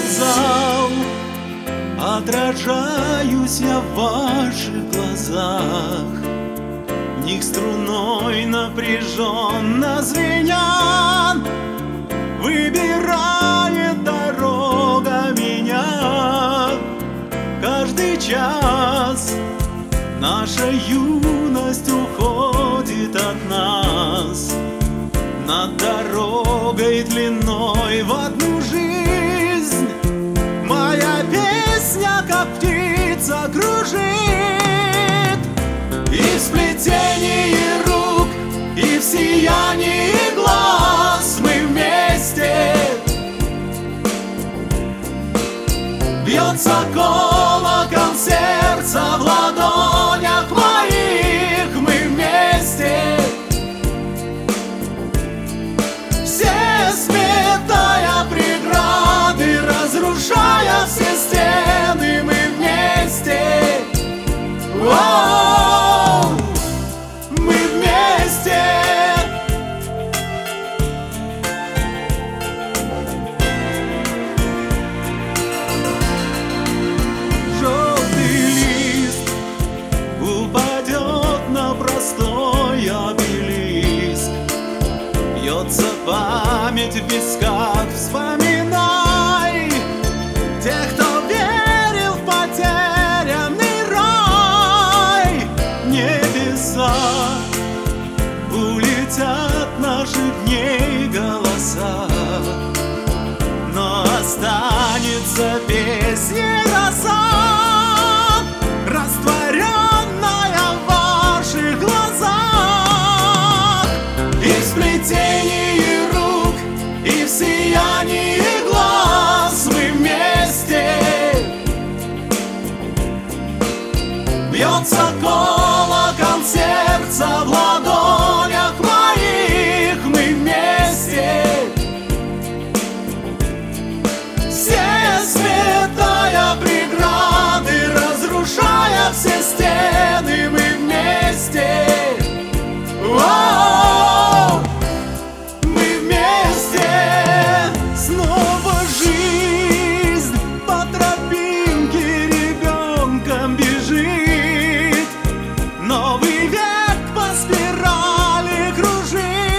сказал, отражаюсь я в ваших глазах. В них струной напряженно звенят, выбирает дорога меня. Каждый час наша юность уходит от нас, над дорогой длиной в одну жизнь. Моя песня, как птица, кружит, и в сплетении рук, и в сиянии глаз мы вместе. Бьется колокол сердца в ладонях моих, мы вместе. Все сметая преграды, разрушая все стены, мы вместе. О, мы вместе. Желтый лист упадет на простой обелиск, бьется память в висках, вспоминай тех, кто верил в потерянный рай. Небеса улетят наших дней голоса, но останется песня роса, растворенная в ваших глазах. И в сплетении рук, и в сиянии глаз мы вместе. Бьется колокол сердца в ладонях моих, мы вместе. Все сметая преграды, разрушая все стены, мы вместе. О, мы вместе. Снова жизнь по тропинке ребенком бежит, новый век по спирали кружит.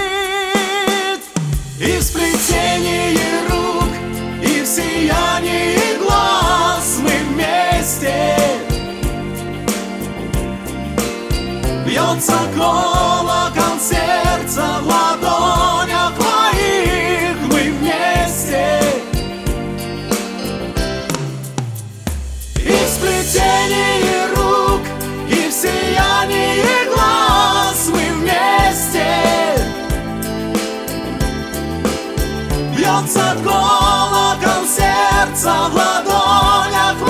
И в сплетении рук, и в сиянии глаз мы вместе. Бьется колокол сердца в ладонях моих, мы вместе. И в сплетении рук, и в сиянии глаз мы вместе. Бьется колокол сердца в ладонях